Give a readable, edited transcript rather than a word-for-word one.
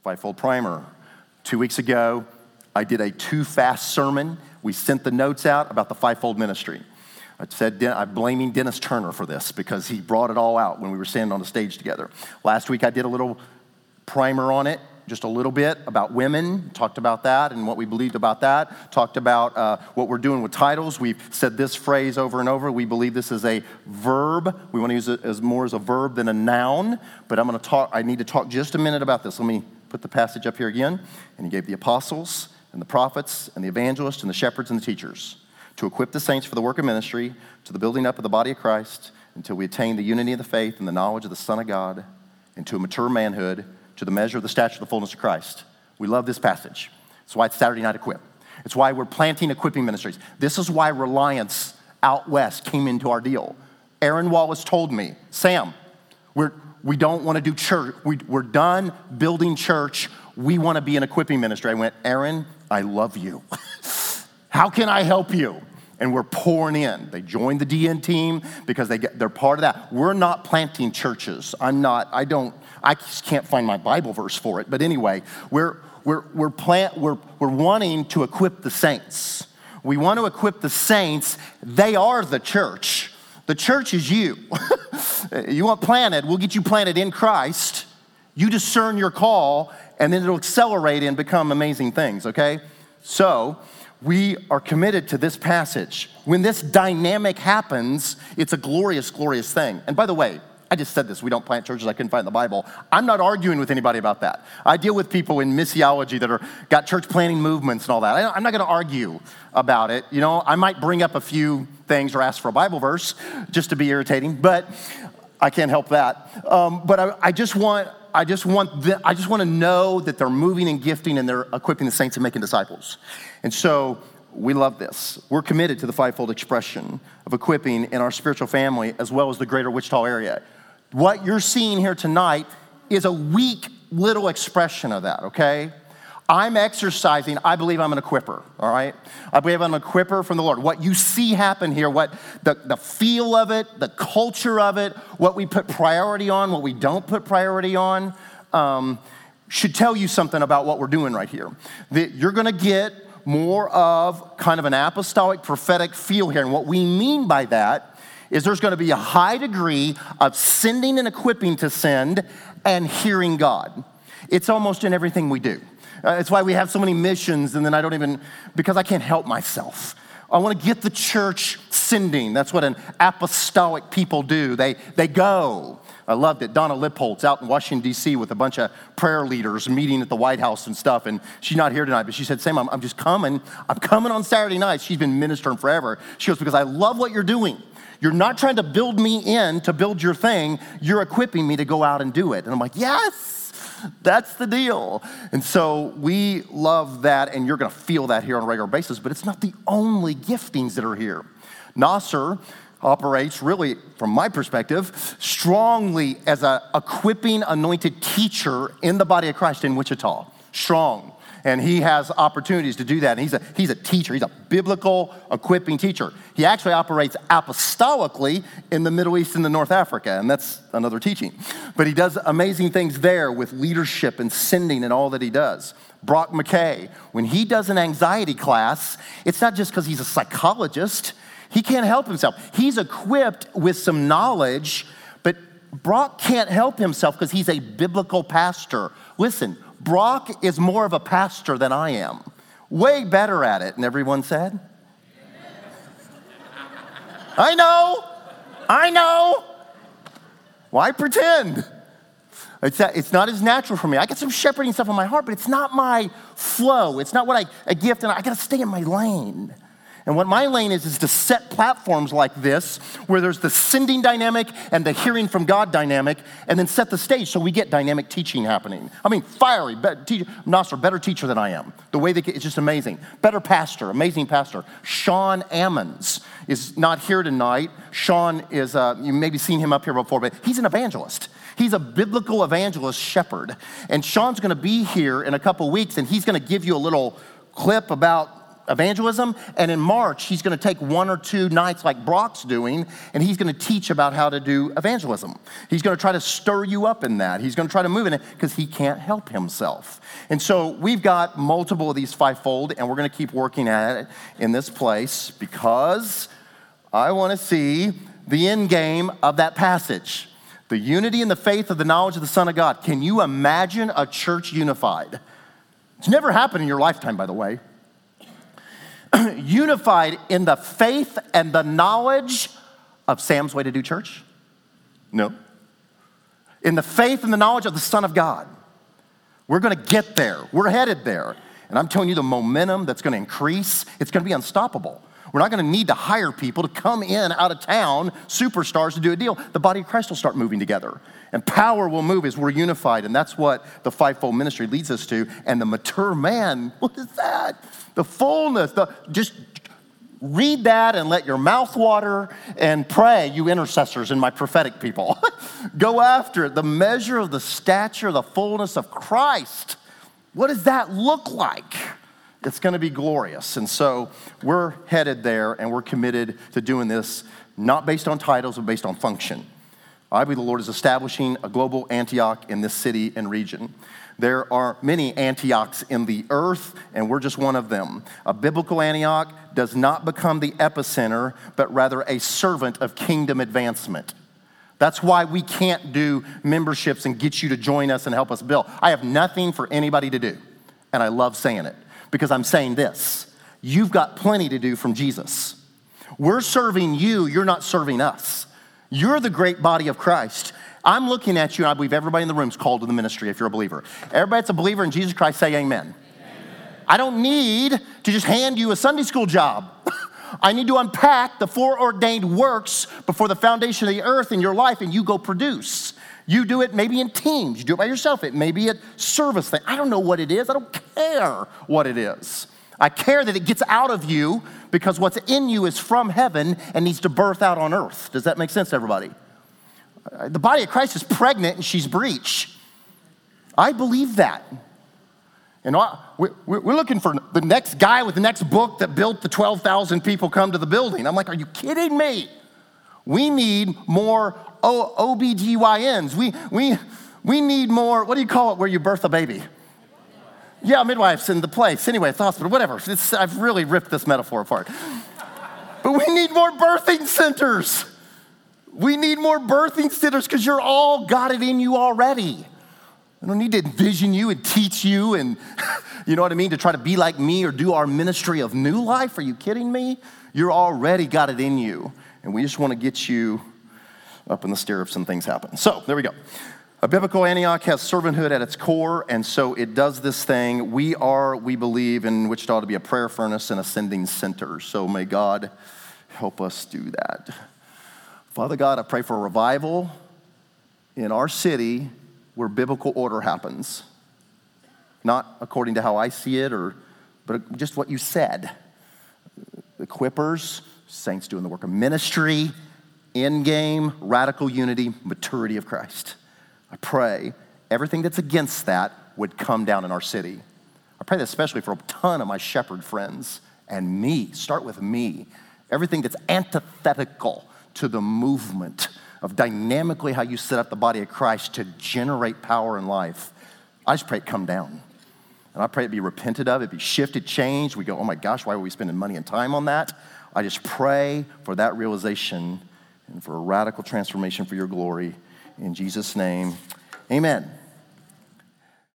Fivefold Primer. 2 weeks ago, I did a too fast sermon. We sent the notes out about the fivefold ministry. I'm blaming Dennis Turner for this because he brought it all out when we were standing on the stage together. Last week, I did a little primer on it, just a little bit about women, talked about that and what we believed about that, talked about what we're doing with titles. We've said this phrase over and over. We believe this is a verb. We want to use it as more as a verb than a noun, but I need to talk just a minute about this. Let me put the passage up here again. And he gave the apostles and the prophets and the evangelists and the shepherds and the teachers to equip the saints for the work of ministry, to the building up of the body of Christ, until we attain the unity of the faith and the knowledge of the Son of God, into a mature manhood, to the measure of the stature of the fullness of Christ. We love this passage. That's why it's Saturday Night Equip. It's why we're planting equipping ministries. This is why Reliance out west came into our deal. Aaron Wallace told me, Sam, we don't want to do church. We're done building church. We want to be an equipping ministry. I went, Aaron, I love you. How can I help you? And we're pouring in. They joined the DN team because they're part of that. We're not planting churches. I just can't find my Bible verse for it. But anyway, we're wanting to equip the saints. We want to equip the saints. They are the church. The church is you. You want planted, we'll get you planted in Christ. You discern your call, and then it'll accelerate and become amazing things, okay? So we are committed to this passage. When this dynamic happens, it's a glorious, glorious thing. And by the way, I just said this, we don't plant churches I couldn't find in the Bible. I'm not arguing with anybody about that. I deal with people in missiology that got church planting movements and all that. I'm not gonna argue about it. You know, I might bring up a few things or ask for a Bible verse just to be irritating, but I can't help that. But I just want to know that they're moving and gifting and they're equipping the saints and making disciples. And so we love this. We're committed to the fivefold expression of equipping in our spiritual family as well as the greater Wichita area. What you're seeing here tonight is a weak little expression of that, okay? I'm exercising, I believe I'm an equipper, all right? I believe I'm an equipper from the Lord. What you see happen here, what the feel of it, the culture of it, what we put priority on, what we don't put priority on, should tell you something about what we're doing right here. That you're gonna get more of kind of an apostolic prophetic feel here. And what we mean by that is there's gonna be a high degree of sending and equipping to send and hearing God. It's almost in everything we do. It's why we have so many missions, and then because I can't help myself. I want to get the church sending. That's what an apostolic people do. They go. I loved it. Donna Lipholtz out in Washington, D.C. with a bunch of prayer leaders meeting at the White House and stuff, and she's not here tonight, but she said, Sam, I'm just coming. I'm coming on Saturday nights. She's been ministering forever. She goes, because I love what you're doing. You're not trying to build me in to build your thing. You're equipping me to go out and do it. And I'm like, yes. That's the deal. And so we love that, and you're going to feel that here on a regular basis, but it's not the only giftings that are here. Nasser operates really, from my perspective, strongly as an equipping, anointed teacher in the body of Christ in Wichita. Strong. And he has opportunities to do that. And he's a teacher. He's a biblical equipping teacher. He actually operates apostolically in the Middle East and the North Africa, and that's another teaching. But he does amazing things there with leadership and sending and all that he does. Brock McKay, when he does an anxiety class, it's not just because he's a psychologist. He can't help himself. He's equipped with some knowledge, but Brock can't help himself because he's a biblical pastor. Listen, Brock is more of a pastor than I am. Way better at it. And everyone said? I know. Why pretend? It's not as natural for me. I got some shepherding stuff in my heart, but it's not my flow. It's not what I gift, and I got to stay in my lane. And what my lane is to set platforms like this where there's the sending dynamic and the hearing from God dynamic, and then set the stage so we get dynamic teaching happening. I mean, fiery, Nasser, better teacher than I am. The way it's just amazing. Better pastor, amazing pastor. Sean Ammons is not here tonight. Sean is, you maybe seen him up here before, but he's an evangelist. He's a biblical evangelist shepherd. And Sean's gonna be here in a couple weeks, and he's gonna give you a little clip about evangelism, and in March, he's gonna take 1 or 2 nights like Brock's doing, and he's gonna teach about how to do evangelism. He's gonna try to stir you up in that. He's gonna try to move in it because he can't help himself. And so we've got multiple of these fivefold, and we're gonna keep working at it in this place because I wanna see the end game of that passage. The unity and the faith of the knowledge of the Son of God. Can you imagine a church unified? It's never happened in your lifetime, by the way. Unified in the faith and the knowledge of Sam's Way to Do Church? No. In the faith and the knowledge of the Son of God. We're gonna get there. We're headed there. And I'm telling you the momentum that's gonna increase, it's gonna be unstoppable. We're not gonna need to hire people to come in out of town, superstars to do a deal. The body of Christ will start moving together. And power will move as we're unified. And that's what the fivefold ministry leads us to. And the mature man, what is that? The fullness, just read that and let your mouth water and pray, you intercessors and my prophetic people. Go after it. The measure of the stature, the fullness of Christ. What does that look like? It's gonna be glorious. And so we're headed there and we're committed to doing this, not based on titles, but based on function. I believe the Lord is establishing a global Antioch in this city and region. There are many Antiochs in the earth, and we're just one of them. A biblical Antioch does not become the epicenter, but rather a servant of kingdom advancement. That's why we can't do memberships and get you to join us and help us build. I have nothing for anybody to do, and I love saying it, because I'm saying this. You've got plenty to do from Jesus. We're serving you, you're not serving us. You're the great body of Christ. I'm looking at you, and I believe everybody in the room is called to the ministry if you're a believer. Everybody that's a believer in Jesus Christ, say amen. I don't need to just hand you a Sunday school job. I need to unpack the foreordained works before the foundation of the earth in your life, and you go produce. You do it maybe in teams. You do it by yourself. It may be a service thing. I don't know what it is. I don't care what it is. I care that it gets out of you because what's in you is from heaven and needs to birth out on earth. Does that make sense to everybody? The body of Christ is pregnant and she's breech. I believe that. And we're looking for the next guy with the next book that built the 12,000 people come to the building. I'm like, are you kidding me? We need more OBGYNs. We need more, what do you call it where you birth a baby? Yeah, midwives in the place. Anyway, it's hospital, whatever. I've really ripped this metaphor apart. But we need more birthing centers. We need more birthing centers because you're all got it in you already. I don't need to envision you and teach you and, you know what I mean, to try to be like me or do our ministry of new life. Are you kidding me? You're already got it in you. And we just want to get you up in the stirrups and things happen. So there we go. A biblical Antioch has servanthood at its core, and so it does this thing. We believe in Wichita to be a prayer furnace and ascending center. So may God help us do that. Father God, I pray for a revival in our city where biblical order happens. Not according to how I see it, but just what you said. Equippers, saints doing the work of ministry, end game, radical unity, maturity of Christ. I pray everything that's against that would come down in our city. I pray that especially for a ton of my shepherd friends and me. Start with me. Everything that's antithetical to the movement of dynamically how you set up the body of Christ to generate power in life. I just pray it come down. And I pray it be repented of, it be shifted, changed. We go, oh my gosh, why are we spending money and time on that? I just pray for that realization and for a radical transformation for your glory. In Jesus' name, amen.